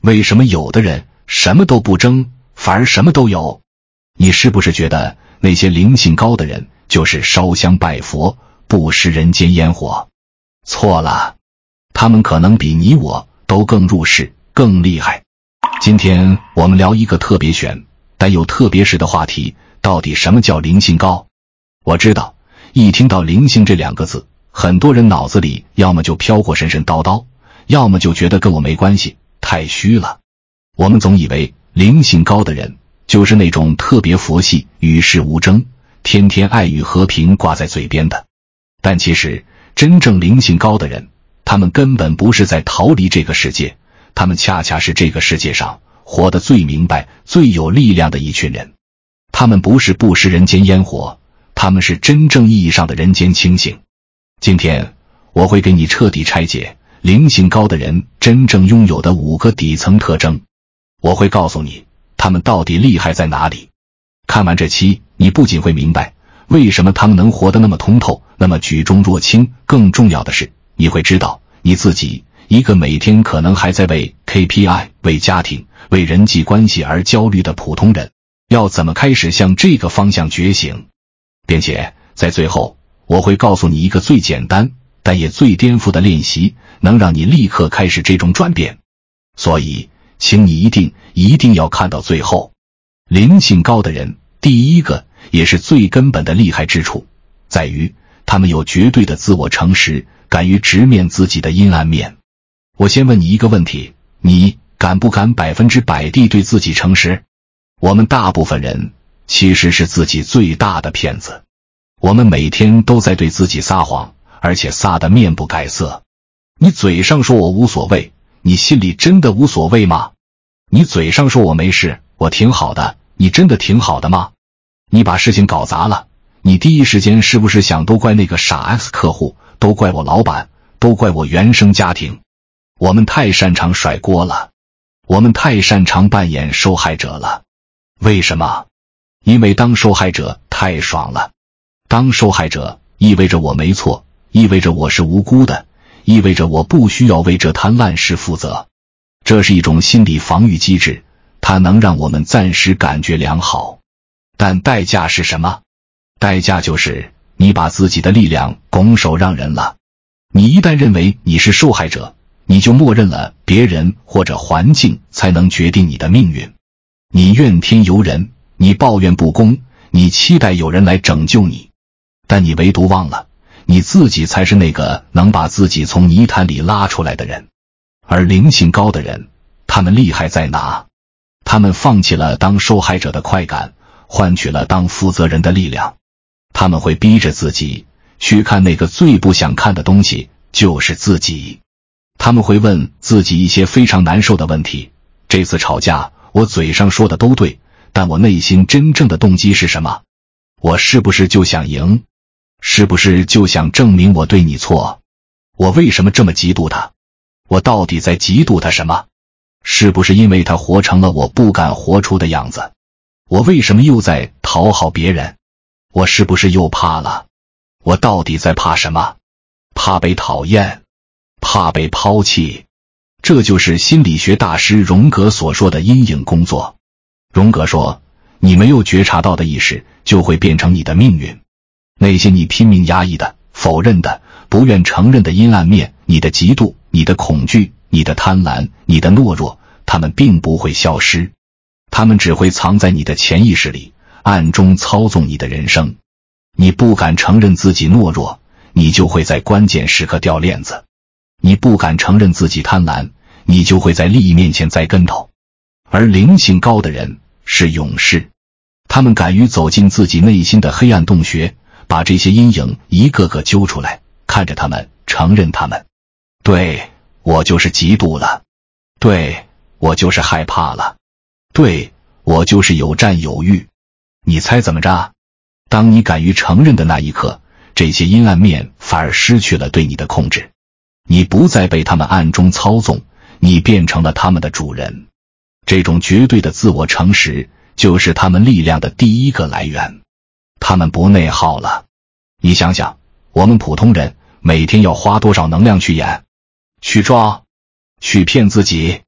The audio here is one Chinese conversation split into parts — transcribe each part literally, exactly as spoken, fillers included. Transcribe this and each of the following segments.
为什么有的人什么都不争，反而什么都有？你是不是觉得那些灵性高的人就是烧香拜佛，不食人间烟火？错了，他们可能比你我都更入世，更厉害。今天我们聊一个特别悬但又特别实的话题，到底什么叫灵性高？我知道一听到灵性这两个字，很多人脑子里要么就飘过神神叨叨，要么就觉得跟我没关系，太虚了。我们总以为灵性高的人就是那种特别佛系，与世无争，天天爱与和平挂在嘴边的。但其实真正灵性高的人，他们根本不是在逃离这个世界，他们恰恰是这个世界上活得最明白、最有力量的一群人。他们不是不食人间烟火，他们是真正意义上的人间清醒。今天我会给你彻底拆解灵性高的人真正拥有的五个底层特征，我会告诉你他们到底厉害在哪里。看完这期，你不仅会明白为什么他们能活得那么通透，那么举重若轻，更重要的是，你会知道你自己，一个每天可能还在为 K P I、为家庭、为人际关系而焦虑的普通人，要怎么开始向这个方向觉醒。并且在最后，我会告诉你一个最简单但也最颠覆的练习，能让你立刻开始这种转变。所以请你一定一定要看到最后。灵性高的人，第一个也是最根本的厉害之处，在于他们有绝对的自我诚实，敢于直面自己的阴暗面。我先问你一个问题，你敢不敢百分之百地对自己诚实？我们大部分人其实是自己最大的骗子，我们每天都在对自己撒谎，而且撒得面不改色。你嘴上说我无所谓，你心里真的无所谓吗？你嘴上说我没事，我挺好的，你真的挺好的吗？你把事情搞砸了，你第一时间是不是想都怪那个傻 X 客户，都怪我老板，都怪我原生家庭？我们太擅长甩锅了，我们太擅长扮演受害者了。为什么？因为当受害者太爽了。当受害者意味着我没错，意味着我是无辜的，意味着我不需要为这摊烂事负责。这是一种心理防御机制，它能让我们暂时感觉良好。但代价是什么？代价就是你把自己的力量拱手让人了。你一旦认为你是受害者，你就默认了别人或者环境才能决定你的命运。你怨天尤人，你抱怨不公，你期待有人来拯救你。但你唯独忘了，你自己才是那个能把自己从泥潭里拉出来的人。而灵性高的人，他们厉害在哪？他们放弃了当受害者的快感，换取了当负责人的力量。他们会逼着自己去看那个最不想看的东西，就是自己。他们会问自己一些非常难受的问题，这次吵架我嘴上说的都对，但我内心真正的动机是什么？我是不是就想赢？是不是就想证明我对你错？我为什么这么嫉妒他？我到底在嫉妒他什么？是不是因为他活成了我不敢活出的样子？我为什么又在讨好别人？我是不是又怕了？我到底在怕什么？怕被讨厌，怕被抛弃。这就是心理学大师荣格所说的阴影工作。荣格说，你没有觉察到的意识就会变成你的命运。那些你拼命压抑的、否认的、不愿承认的阴暗面，你的嫉妒、你的恐惧、你的贪婪、你的懦弱，它们并不会消失，它们只会藏在你的潜意识里，暗中操纵你的人生。你不敢承认自己懦弱，你就会在关键时刻掉链子；你不敢承认自己贪婪，你就会在利益面前栽跟头。而灵性高的人是勇士，他们敢于走进自己内心的黑暗洞穴，把这些阴影一个个揪出来，看着他们，承认他们。对，我就是嫉妒了，对，我就是害怕了，对，我就是有占有欲。你猜怎么着？当你敢于承认的那一刻，这些阴暗面反而失去了对你的控制，你不再被他们暗中操纵，你变成了他们的主人。这种绝对的自我诚实就是他们力量的第一个来源。他们不内耗了。你想想，我们普通人每天要花多少能量去演、去装、去骗自己？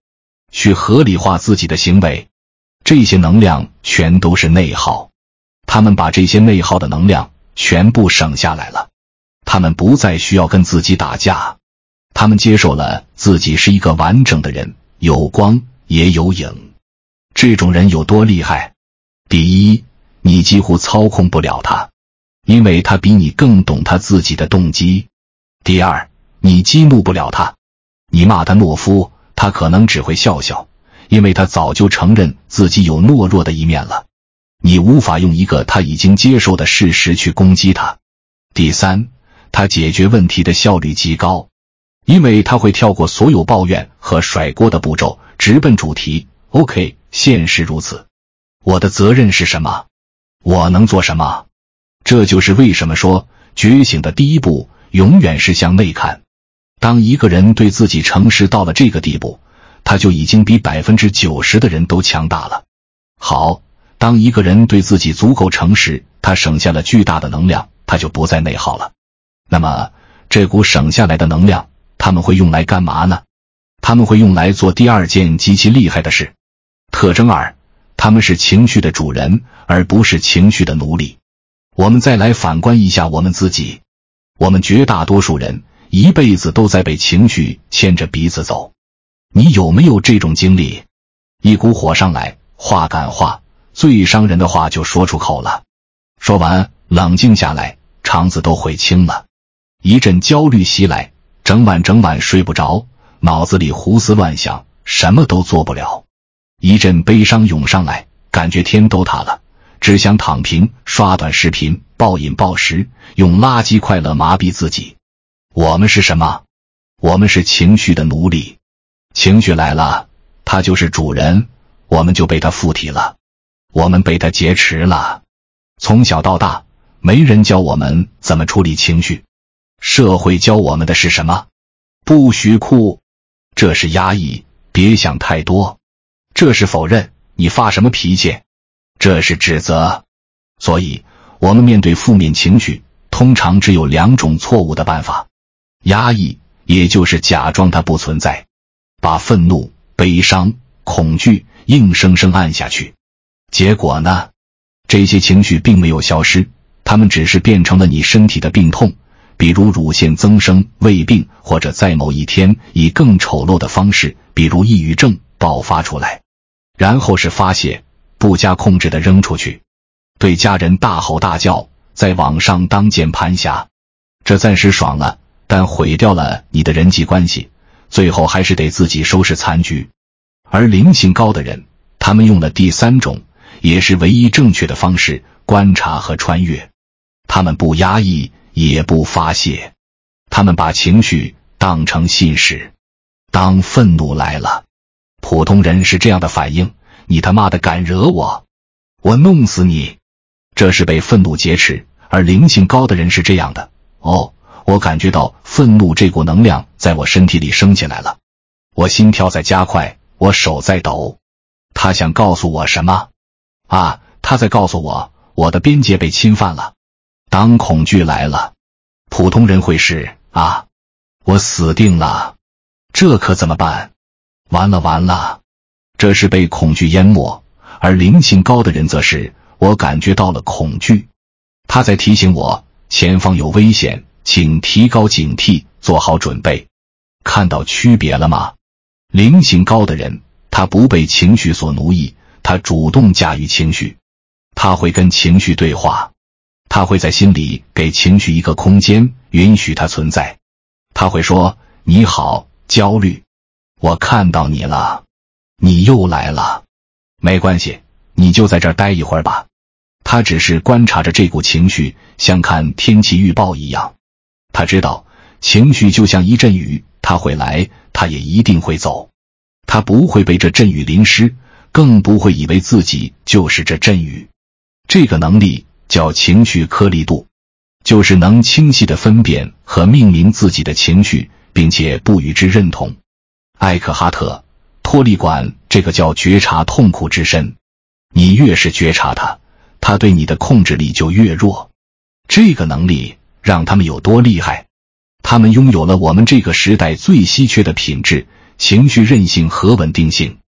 去合理化自己的行为。这些能量全都是内耗，他们把这些内耗的能量全部省下来了，他们不再需要跟自己打架，他们接受了自己是一个完整的人，有光也有影。这种人有多厉害？第一，你几乎操控不了他，因为他比你更懂他自己的动机。第二，你激怒不了他，你骂他懦夫，他可能只会笑笑，因为他早就承认自己有懦弱的一面了。你无法用一个他已经接受的事实去攻击他。第三，他解决问题的效率极高，因为他会跳过所有抱怨和甩锅的步骤，直奔主题。OK， 现实如此。我的责任是什么？我能做什么？这就是为什么说觉醒的第一步永远是向内看。当一个人对自己诚实到了这个地步，他就已经比 百分之九十 的人都强大了。好，当一个人对自己足够诚实，他省下了巨大的能量，他就不再内耗了。那么这股省下来的能量，他们会用来干嘛呢？他们会用来做第二件极其厉害的事。特征二，他们是情绪的主人，而不是情绪的奴隶。我们再来反观一下我们自己，我们绝大多数人一辈子都在被情绪牵着鼻子走。你有没有这种经历？一股火上来，话赶话，最伤人的话就说出口了，说完冷静下来，肠子都悔青了。一阵焦虑袭来，整晚整晚睡不着，脑子里胡思乱想，什么都做不了。一阵悲伤涌上来，感觉天都塌了，只想躺平，刷短视频，暴饮暴食，用垃圾快乐麻痹自己。我们是什么？我们是情绪的奴隶。情绪来了，它就是主人，我们就被它附体了，我们被它劫持了。从小到大，没人教我们怎么处理情绪。社会教我们的是什么？不许哭，这是压抑，别想太多。这是否认，你发什么脾气？这是指责。所以，我们面对负面情绪，通常只有两种错误的办法：压抑，也就是假装它不存在，把愤怒、悲伤、恐惧硬生生按下去。结果呢？这些情绪并没有消失，它们只是变成了你身体的病痛，比如乳腺增生、胃病，或者在某一天以更丑陋的方式，比如抑郁症爆发出来。然后是发泄，不加控制地扔出去，对家人大吼大叫，在网上当键盘侠。这暂时爽了，但毁掉了你的人际关系，最后还是得自己收拾残局。而灵性高的人，他们用了第三种，也是唯一正确的方式，观察和穿越。他们不压抑，也不发泄，他们把情绪当成信使。当愤怒来了，普通人是这样的反应：你他妈的敢惹我，我弄死你。这是被愤怒劫持。而灵性高的人是这样的：哦，我感觉到愤怒这股能量在我身体里升起来了，我心跳在加快，我手在抖。他想告诉我什么？啊，他在告诉我，我的边界被侵犯了。当恐惧来了，普通人会是：啊，我死定了，这可怎么办？完了完了。这是被恐惧淹没。而灵性高的人则是：我感觉到了恐惧，他在提醒我前方有危险，请提高警惕，做好准备。看到区别了吗？灵性高的人，他不被情绪所奴役，他主动驾驭情绪，他会跟情绪对话，他会在心里给情绪一个空间，允许它存在。他会说：你好，焦虑，我看到你了，你又来了，没关系，你就在这儿待一会儿吧。他只是观察着这股情绪，像看天气预报一样。他知道情绪就像一阵雨，它会来，它也一定会走。他不会被这阵雨淋湿，更不会以为自己就是这阵雨。这个能力叫情绪颗粒度，就是能清晰地分辨和命名自己的情绪，并且不与之认同。艾克哈特·托利管这个叫觉察痛苦之深，你越是觉察它，它对你的控制力就越弱。这个能力让他们有多厉害？他们拥有了我们这个时代最稀缺的品质：情绪韧性和稳定性。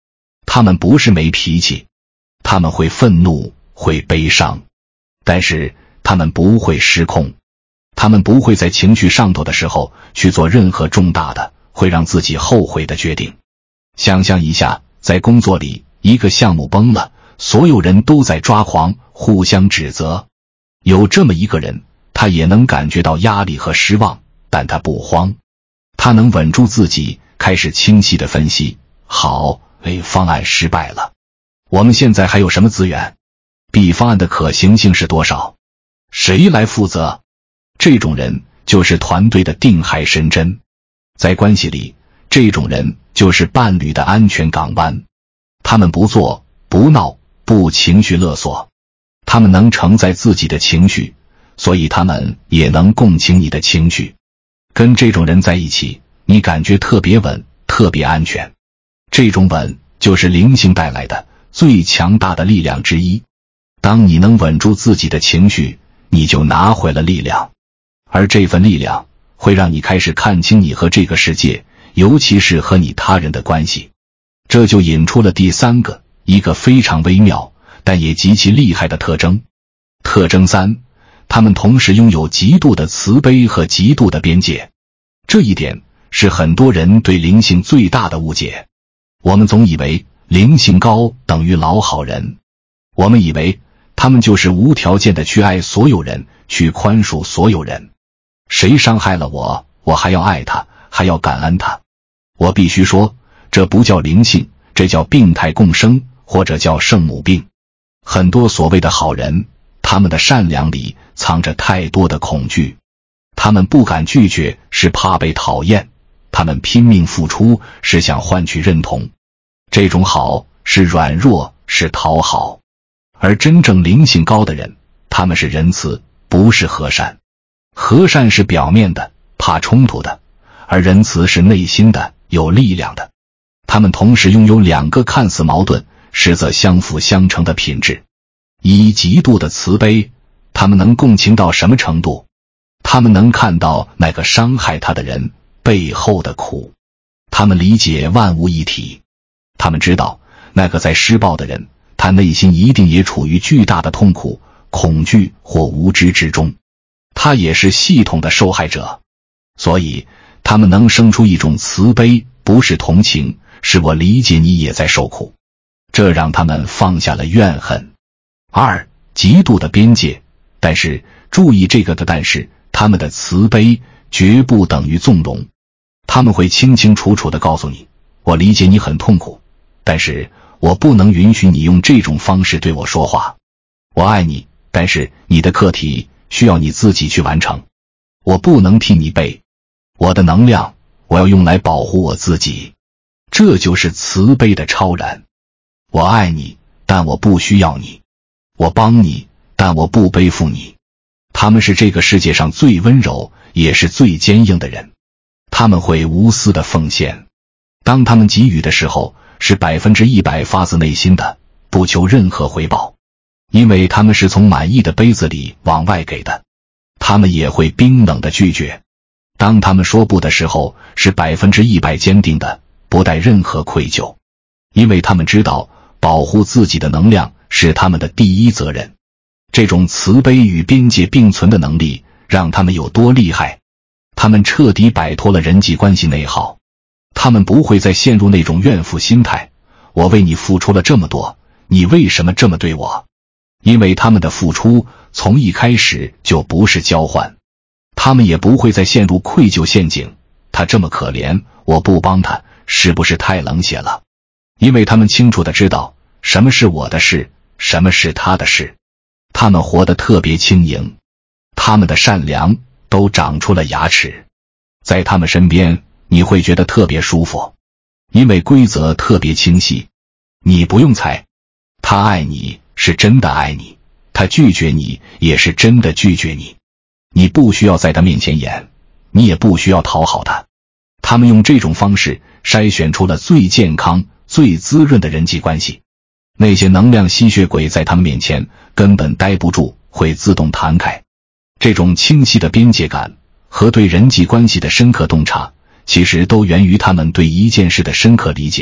他们不是没脾气，他们会愤怒，会悲伤，但是他们不会失控。他们不会在情绪上头的时候去做任何重大的会让自己后悔的决定。想象一下，在工作里，一个项目崩了，所有人都在抓狂，互相指责。有这么一个人，他也能感觉到压力和失望，但他不慌，他能稳住自己，开始清晰地分析。好 ，A 方案失败了，我们现在还有什么资源？ B 方案的可行性是多少？谁来负责？这种人就是团队的定海神针。在关系里，这种人就是伴侣的安全港湾。他们不作不闹，不情绪勒索，他们能承载自己的情绪，所以他们也能共情你的情绪。跟这种人在一起，你感觉特别稳，特别安全。这种稳就是灵性带来的最强大的力量之一。当你能稳住自己的情绪，你就拿回了力量，而这份力量会让你开始看清你和这个世界，尤其是和你他人的关系。这就引出了第三个，一个非常微妙但也极其厉害的特征。特征三，他们同时拥有极度的慈悲和极度的边界。这一点是很多人对灵性最大的误解。我们总以为灵性高等于老好人，我们以为他们就是无条件的去爱所有人，去宽恕所有人。谁伤害了我，我还要爱他，还要感恩他。我必须说，这不叫灵性，这叫病态共生，或者叫圣母病。很多所谓的好人，他们的善良里藏着太多的恐惧。他们不敢拒绝，是怕被讨厌；他们拼命付出，是想换取认同。这种好是软弱，是讨好。而真正灵性高的人，他们是仁慈，不是和善。和善是表面的，怕冲突的，而仁慈是内心的，有力量的。他们同时拥有两个看似矛盾，实则相辅相成的品质。以极度的慈悲，他们能共情到什么程度？他们能看到那个伤害他的人背后的苦。他们理解万物一体。他们知道，那个在施暴的人，他内心一定也处于巨大的痛苦、恐惧或无知之中。他也是系统的受害者。所以，他们能生出一种慈悲，不是同情，是我理解你也在受苦。这让他们放下了怨恨。二，极度的边界。但是，注意这个的但是，他们的慈悲绝不等于纵容。他们会清清楚楚地告诉你，我理解你很痛苦，但是我不能允许你用这种方式对我说话。我爱你，但是你的课题需要你自己去完成。我不能替你背。我的能量，我要用来保护我自己。这就是慈悲的超然。我爱你，但我不需要你。我帮你，但我不背负你。他们是这个世界上最温柔，也是最坚硬的人。他们会无私的奉献。当他们给予的时候，是百分之一百发自内心的，不求任何回报。因为他们是从满意的杯子里往外给的。他们也会冰冷的拒绝。当他们说不的时候，是百分之一百坚定的，不带任何愧疚。因为他们知道，保护自己的能量是他们的第一责任。这种慈悲与边界并存的能力，让他们有多厉害？他们彻底摆脱了人际关系内耗。他们不会再陷入那种怨妇心态，我为你付出了这么多，你为什么这么对我？因为他们的付出从一开始就不是交换。他们也不会再陷入愧疚陷阱，他这么可怜，我不帮他，是不是太冷血了？因为他们清楚地知道，什么是我的事，什么是他的事。他们活得特别轻盈，他们的善良都长出了牙齿。在他们身边，你会觉得特别舒服，因为规则特别清晰。你不用猜，他爱你是真的爱你，他拒绝你也是真的拒绝你。你不需要在他面前演，你也不需要讨好他。他们用这种方式筛选出了最健康、最滋润的人际关系。那些能量吸血鬼在他们面前根本待不住，会自动弹开。这种清晰的边界感和对人际关系的深刻洞察，其实都源于他们对一件事的深刻理解。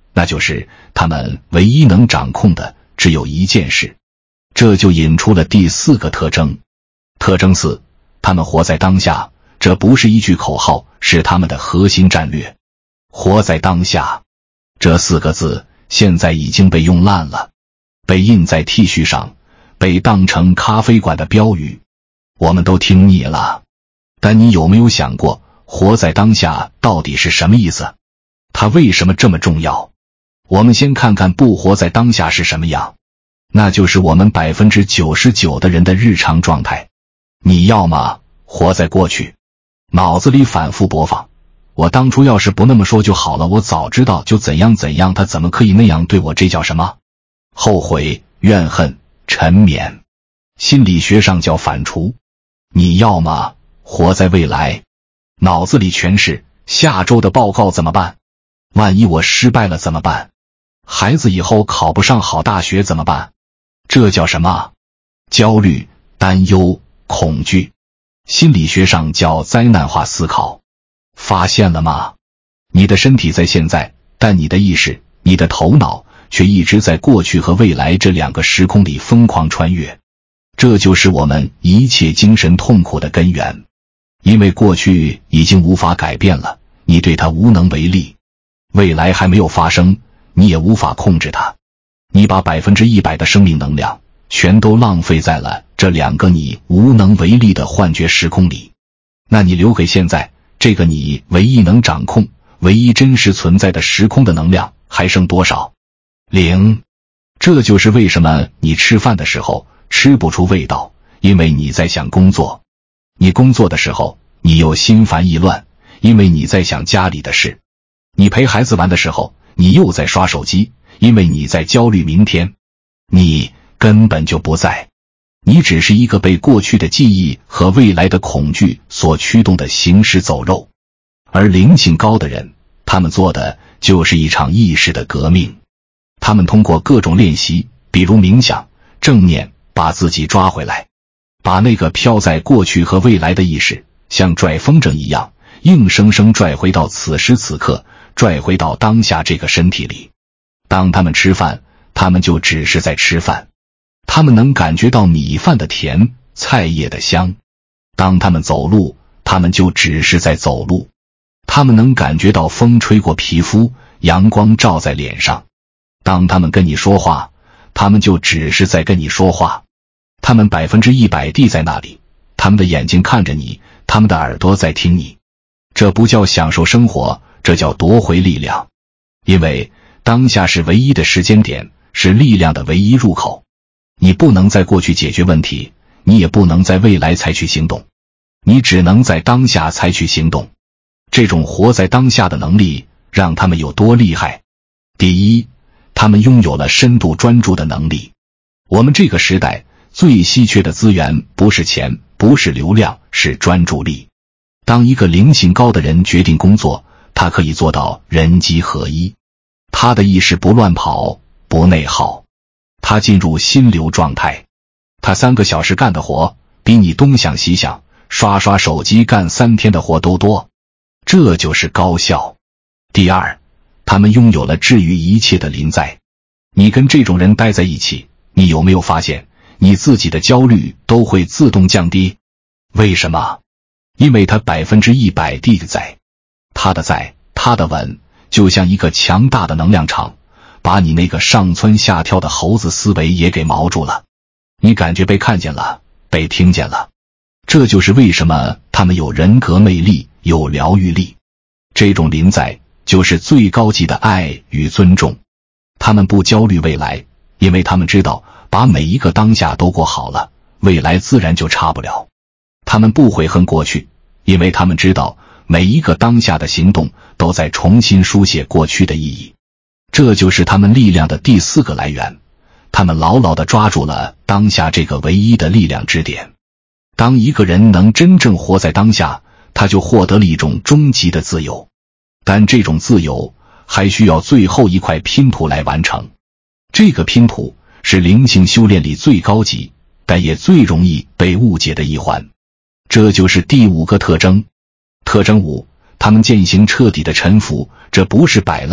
那就是他们唯一能掌控的只有一件事。这就引出了第四个特征。特征四，他们活在当下，这不是一句口号，是他们的核心战略。活在当下，这四个字现在已经被用烂了，被印在 T 恤上，被当成咖啡馆的标语，我们都听腻了。但你有没有想过，活在当下到底是什么意思？它为什么这么重要？我们先看看不活在当下是什么样，那就是我们 百分之九十九 的人的日常状态。你要么活在过去，脑子里反复播放，我当初要是不那么说就好了，我早知道就怎样怎样，他怎么可以那样对我，这叫什么？后悔、怨恨、沉湎，心理学上叫反刍。你要么活在未来，脑子里全是下周的报告怎么办？万一我失败了怎么办？孩子以后考不上好大学怎么办？这叫什么？焦虑、担忧、恐惧。心理学上叫灾难化思考。发现了吗？你的身体在现在，但你的意识、你的头脑却一直在过去和未来这两个时空里疯狂穿越。这就是我们一切精神痛苦的根源。因为过去已经无法改变了，你对它无能为力；未来还没有发生，你也无法控制它。你把百分之一百的生命能量全都浪费在了这两个你无能为力的幻觉时空里。那你留给现在这个你唯一能掌控、唯一真实存在的时空的能量还剩多少？零。这就是为什么你吃饭的时候吃不出味道，因为你在想工作。你工作的时候你又心烦意乱，因为你在想家里的事。你陪孩子玩的时候你又在刷手机，因为你在焦虑明天。你根本就不在，你只是一个被过去的记忆和未来的恐惧所驱动的行尸走肉。而灵性高的人，他们做的就是一场意识的革命。他们通过各种练习，比如冥想、正念，把自己抓回来，把那个飘在过去和未来的意识像拽风筝一样硬生生拽回到此时此刻，拽回到当下这个身体里。当他们吃饭，他们就只是在吃饭，他们能感觉到米饭的甜，菜叶的香。当他们走路，他们就只是在走路，他们能感觉到风吹过皮肤，阳光照在脸上。当他们跟你说话，他们就只是在跟你说话。他们百分之一百地在那里，他们的眼睛看着你，他们的耳朵在听你。这不叫享受生活，这叫夺回力量。因为当下是唯一的时间点，是力量的唯一入口。你不能在过去解决问题，你也不能在未来采取行动，你只能在当下采取行动。这种活在当下的能力让他们有多厉害？第一，他们拥有了深度专注的能力。我们这个时代最稀缺的资源不是钱，不是流量，是专注力。当一个灵性高的人决定工作，他可以做到人机合一。他的意识不乱跑，不内耗，他进入心流状态。他三个小时干的活，比你东想西想、刷刷手机干三天的活都多。这就是高效。第二，他们拥有了治愈一切的临在。你跟这种人待在一起，你有没有发现你自己的焦虑都会自动降低？为什么？因为他百分之一百地在，他的在，他的稳，就像一个强大的能量场，把你那个上蹿下跳的猴子思维也给锚住了。你感觉被看见了，被听见了。这就是为什么他们有人格魅力，有疗愈力。这种临在就是最高级的爱与尊重。他们不焦虑未来，因为他们知道把每一个当下都过好了，未来自然就差不了。他们不悔恨过去，因为他们知道每一个当下的行动都在重新书写过去的意义。这就是他们力量的第四个来源。他们牢牢地抓住了当下这个唯一的力量支点。当一个人能真正活在当下，他就获得了一种终极的自由。但这种自由还需要最后一块拼图来完成。这个拼图是灵性修炼里最高级，但也最容易被误解的一环。这就是第五个特征。特征五，他们践行彻底的臣服，这不是摆烂，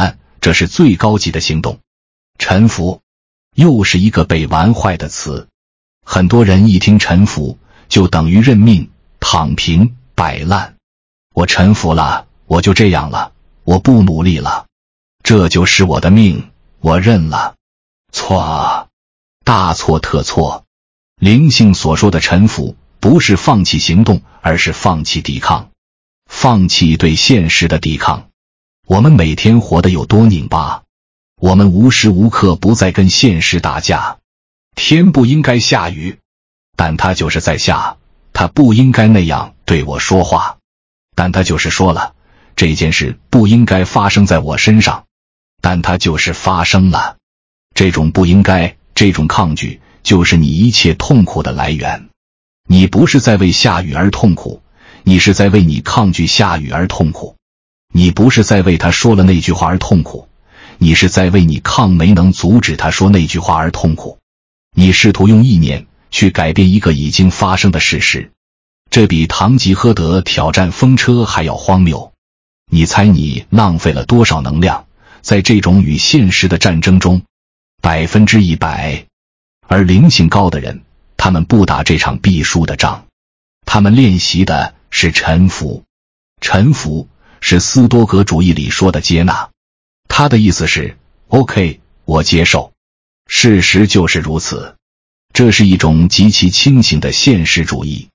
这是最高级的行动。臣服又是一个被玩坏的词，很多人一听臣服就等于认命、躺平、摆烂。我臣服了，我就这样了，我不努力了，这就是我的命，我认了。错，大错特错。灵性所说的臣服不是放弃行动，而是放弃抵抗，放弃对现实的抵抗。我们每天活得有多拧巴，我们无时无刻不在跟现实打架。天不应该下雨，但它就是在下，它不应该那样对我说话，但它就是说了。这件事不应该发生在我身上，但它就是发生了。这种不应该，这种抗拒，就是你一切痛苦的来源。你不是在为下雨而痛苦，你是在为你抗拒下雨而痛苦。你不是在为他说了那句话而痛苦，你是在为你抗没能阻止他说那句话而痛苦。你试图用意念去改变一个已经发生的事实，这比堂吉诃德挑战风车还要荒谬。你猜你浪费了多少能量在这种与现实的战争中？百分之一百。而灵性高的人，他们不打这场必输的仗，他们练习的是臣服。臣服是斯多葛主义里说的接纳，他的意思是 OK， 我接受，事实就是如此。这是一种极其清醒的现实主义。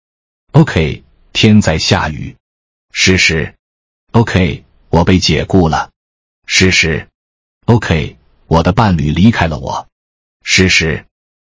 OK， 天在下雨，事实。 OK， 我被解雇了，事实。 OK， 我的伴侣离开了我，事实。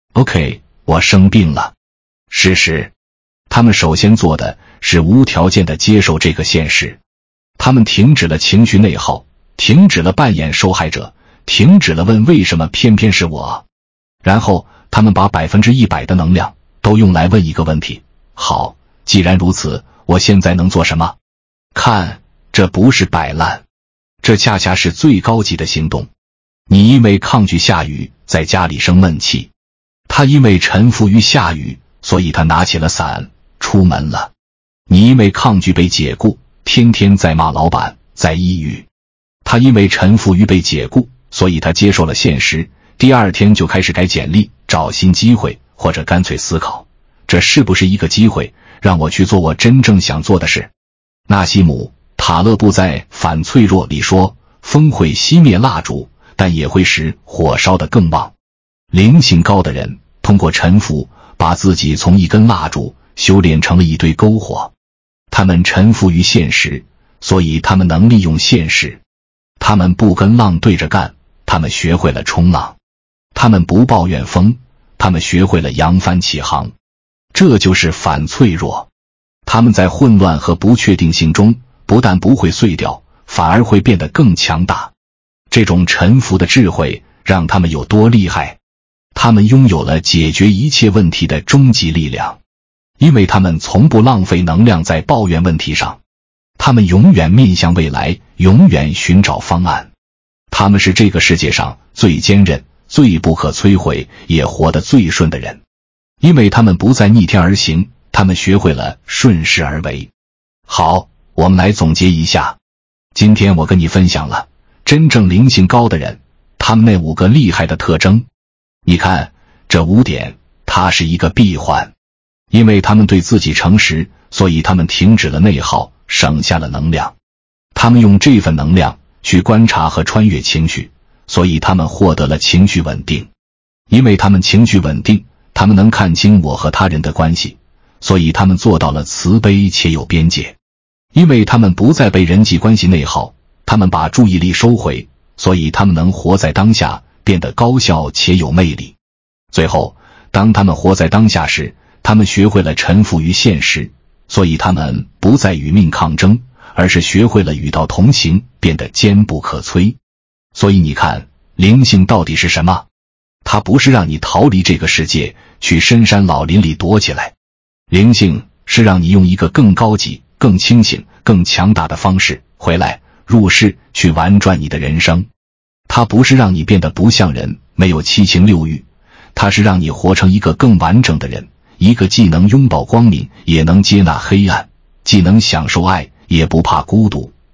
OK， 我生病了，事实。他们首先做的是无条件地接受这个现实，他们停止了情绪内耗，停止了扮演受害者，停止了问为什么偏偏是我。然后他们把百分之一百的能量都用来问一个问题：好，既然如此，我现在能做什么？看，这不是摆烂，这恰恰是最高级的行动。你因为抗拒下雨，在家里生闷气；他因为臣服于下雨，所以他拿起了伞出门了。你因为抗拒被解雇，天天在骂老板，在抑郁；他因为臣服于被解雇，所以他接受了现实，第二天就开始改简历，找新机会，或者干脆思考，这是不是一个机会，让我去做我真正想做的事。纳西姆·塔勒布在《反脆弱》里说，风会熄灭蜡烛，但也会使火烧得更旺。灵性高的人通过臣服，把自己从一根蜡烛修炼成了一堆篝火。他们臣服于现实，所以他们能利用现实。他们不跟浪对着干，他们学会了冲浪。他们不抱怨风，他们学会了扬帆起航。这就是反脆弱。他们在混乱和不确定性中，不但不会碎掉，反而会变得更强大。这种臣服的智慧让他们有多厉害？他们拥有了解决一切问题的终极力量，因为他们从不浪费能量在抱怨问题上。他们永远面向未来，永远寻找方案。他们是这个世界上最坚韧、最不可摧毁，也活得最顺的人，因为他们不再逆天而行，他们学会了顺势而为。好，我们来总结一下。今天我跟你分享了真正灵性高的人，他们那五个厉害的特征。你看，这五点，它是一个闭环。因为他们对自己诚实，所以他们停止了内耗，省下了能量。他们用这份能量去观察和穿越情绪，所以他们获得了情绪稳定。因为他们情绪稳定，他们能看清我和他人的关系，所以他们做到了慈悲且有边界。因为他们不再被人际关系内耗，他们把注意力收回，所以他们能活在当下，变得高效且有魅力。最后，当他们活在当下时，他们学会了臣服于现实，所以他们不再与命抗争，而是学会了与道同行，变得坚不可摧。所以你看，灵性到底是什么？它不是让你逃离这个世界，去深山老林里躲起来。灵性是让你用一个更高级、更清醒、更强大的方式回来，入世，去玩转你的人生。它不是让你变得不像人，没有七情六欲，它是让你活成一个更完整的人，一个既能拥抱光明，也能接纳黑暗，既能享受爱，也不怕孤独，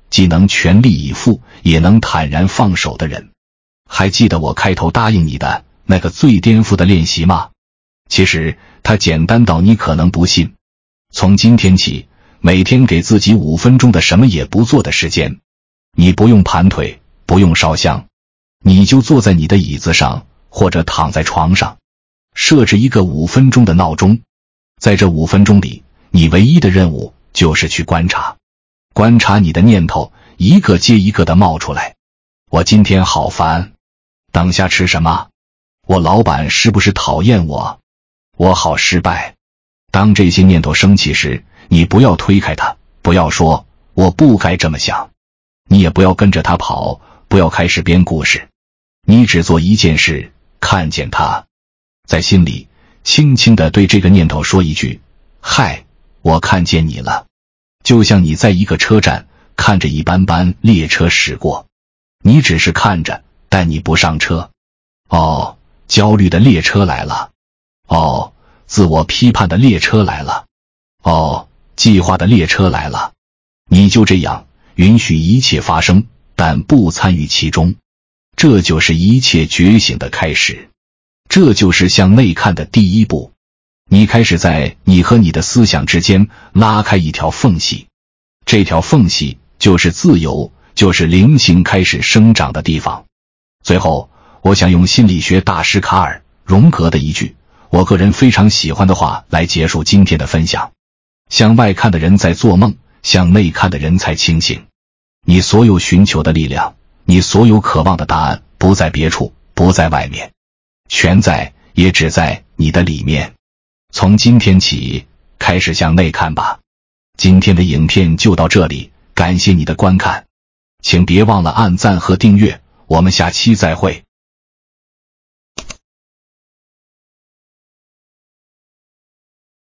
既能全力以赴，也能坦然放手的人。还记得我开头答应你的那个最颠覆的练习吗？其实它简单到你可能不信。从今天起，每天给自己五分钟的什么也不做的时间。你不用盘腿，不用烧香，你就坐在你的椅子上，或者躺在床上，设置一个五分钟的闹钟。在这五分钟里，你唯一的任务就是去观察，观察你的念头，一个接一个的冒出来。我今天好烦，等下吃什么？我老板是不是讨厌我？我好失败。当这些念头升起时，你不要推开它，不要说我不该这么想，你也不要跟着他跑，不要开始编故事。你只做一件事，看见它，在心里轻轻地对这个念头说一句：嗨，我看见你了。就像你在一个车站看着一班班列车驶过，你只是看着，但你不上车。哦，焦虑的列车来了。哦，自我批判的列车来了。哦，计划的列车来了。你就这样允许一切发生，但不参与其中。这就是一切觉醒的开始。这就是向内看的第一步。你开始在你和你的思想之间拉开一条缝隙，这条缝隙就是自由，就是灵性开始生长的地方。最后，我想用心理学大师卡尔·荣格的一句我个人非常喜欢的话来结束今天的分享：向外看的人在做梦，向内看的人才清醒。你所有寻求的力量，你所有渴望的答案，不在别处，不在外面，全在，也只在你的里面。从今天起，开始向内看吧。今天的影片就到这里，感谢你的观看，请别忘了按赞和订阅，我们下期再会。